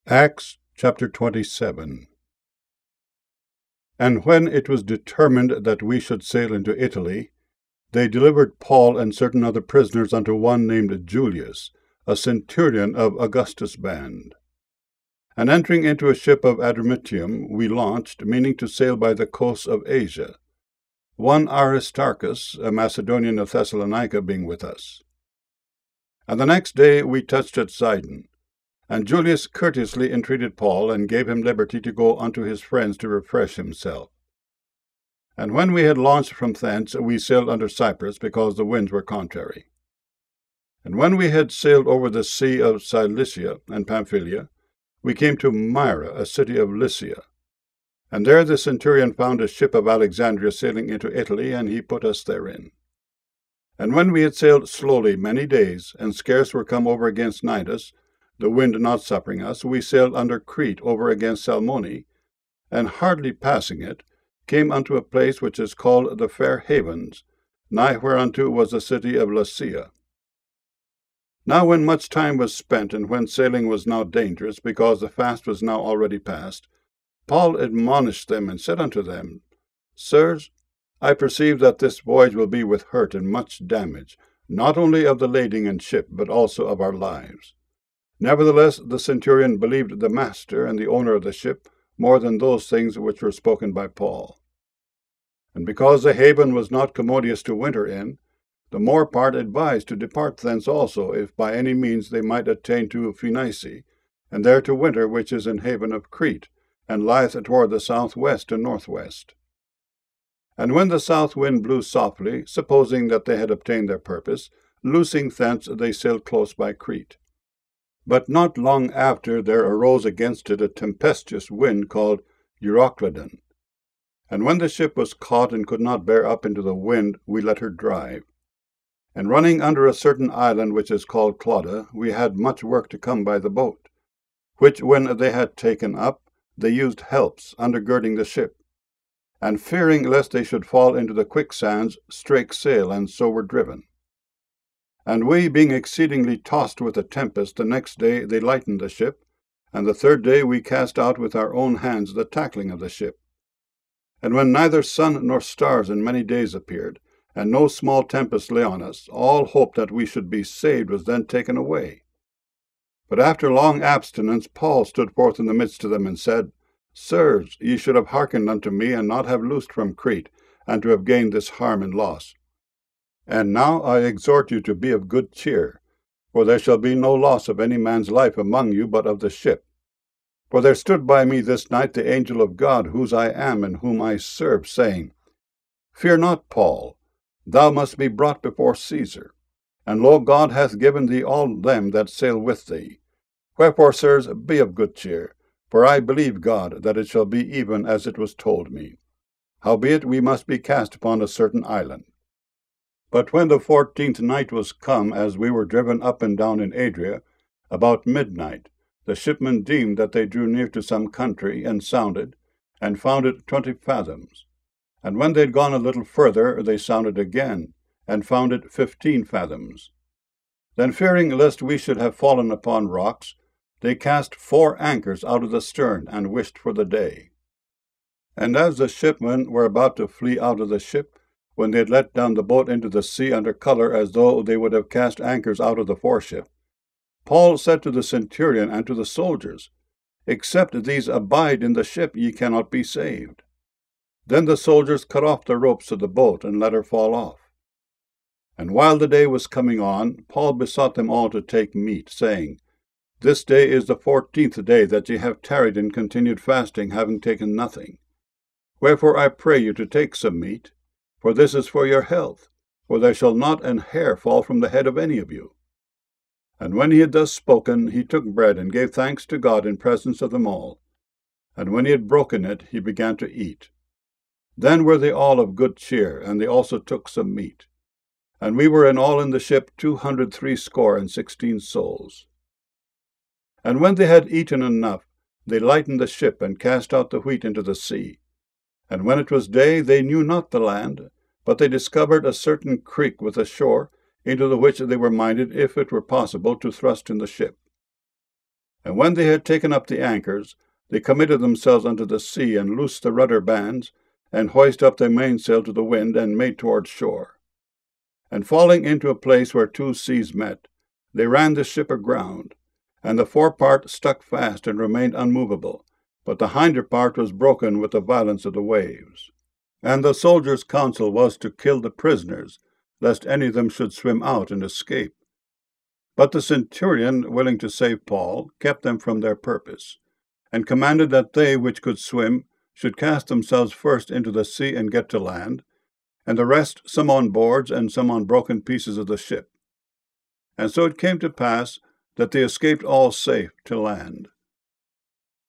Acts chapter 27. And when it was determined that we should sail into Italy, they delivered Paul and certain other prisoners unto one named Julius, a centurion of Augustus' band. And entering into a ship of Adramyttium, we launched, meaning to sail by the coasts of Asia, one Aristarchus, a Macedonian of Thessalonica, being with us. And the next day we touched at Sidon. And Julius courteously entreated Paul, and gave him liberty to go unto his friends to refresh himself. And when we had launched from thence, we sailed under Cyprus, because the winds were contrary. And when we had sailed over the sea of Cilicia and Pamphylia, we came to Myra, a city of Lycia. And there the centurion found a ship of Alexandria sailing into Italy, and he put us therein. And when we had sailed slowly many days, and scarce were come over against Cnidus, the wind not suffering us, we sailed under Crete over against Salmone, and hardly passing it, came unto a place which is called the Fair Havens, nigh whereunto was the city of Lasea. Now when much time was spent, and when sailing was now dangerous, because the fast was now already past, Paul admonished them, and said unto them, Sirs, I perceive that this voyage will be with hurt and much damage, not only of the lading and ship, but also of our lives. Nevertheless, the centurion believed the master and the owner of the ship more than those things which were spoken by Paul. And because the haven was not commodious to winter in, the more part advised to depart thence also, if by any means they might attain to Phoenice, and there to winter, which is in haven of Crete, and lieth toward the southwest and northwest. And when the south wind blew softly, supposing that they had obtained their purpose, loosing thence they sailed close by Crete. But not long after there arose against it a tempestuous wind called Euroclydon. And when the ship was caught and could not bear up into the wind, we let her drive. And running under a certain island which is called Clauda, we had much work to come by the boat, which when they had taken up, they used helps, undergirding the ship. And fearing lest they should fall into the quicksands, strake sail, and so were driven. And we, being exceedingly tossed with a tempest, the next day they lightened the ship, and the third day we cast out with our own hands the tackling of the ship. And when neither sun nor stars in many days appeared, and no small tempest lay on us, all hope that we should be saved was then taken away. But after long abstinence Paul stood forth in the midst of them, and said, Sirs, ye should have hearkened unto me, and not have loosed from Crete, and to have gained this harm and loss. And now I exhort you to be of good cheer, for there shall be no loss of any man's life among you, but of the ship. For there stood by me this night the angel of God, whose I am, and whom I serve, saying, Fear not, Paul, thou must be brought before Caesar. And lo, God hath given thee all them that sail with thee. Wherefore, sirs, be of good cheer, for I believe God, that it shall be even as it was told me. Howbeit we must be cast upon a certain island. But when the 14th night was come, as we were driven up and down in Adria, about midnight, the shipmen deemed that they drew near to some country, and sounded, and found it 20 fathoms. And when they had gone a little further, they sounded again, and found it 15 fathoms. Then fearing lest we should have fallen upon rocks, they cast 4 anchors out of the stern, and wished for the day. And as the shipmen were about to flee out of the ship, when they had let down the boat into the sea under color, as though they would have cast anchors out of the foreship, Paul said to the centurion and to the soldiers, Except these abide in the ship, ye cannot be saved. Then the soldiers cut off the ropes of the boat, and let her fall off. And while the day was coming on, Paul besought them all to take meat, saying, This day is the 14th day that ye have tarried in continued fasting, having taken nothing. Wherefore I pray you to take some meat, for this is for your health, for there shall not an hair fall from the head of any of you. And when he had thus spoken, he took bread, and gave thanks to God in presence of them all. And when he had broken it, he began to eat. Then were they all of good cheer, and they also took some meat. And we were in all in the ship 260 souls. And when they had eaten enough, they lightened the ship, and cast out the wheat into the sea. And when it was day, they knew not the land, but they discovered a certain creek with a shore, into the which they were minded, if it were possible, to thrust in the ship. And when they had taken up the anchors, they committed themselves unto the sea, and loosed the rudder bands, and hoisted up their mainsail to the wind, and made toward shore. And falling into a place where two seas met, they ran the ship aground, and the forepart stuck fast and remained unmovable, but the hinder part was broken with the violence of the waves. And the soldiers' counsel was to kill the prisoners, lest any of them should swim out and escape. But the centurion, willing to save Paul, kept them from their purpose, and commanded that they which could swim should cast themselves first into the sea and get to land, and the rest some on boards and some on broken pieces of the ship. And so it came to pass that they escaped all safe to land.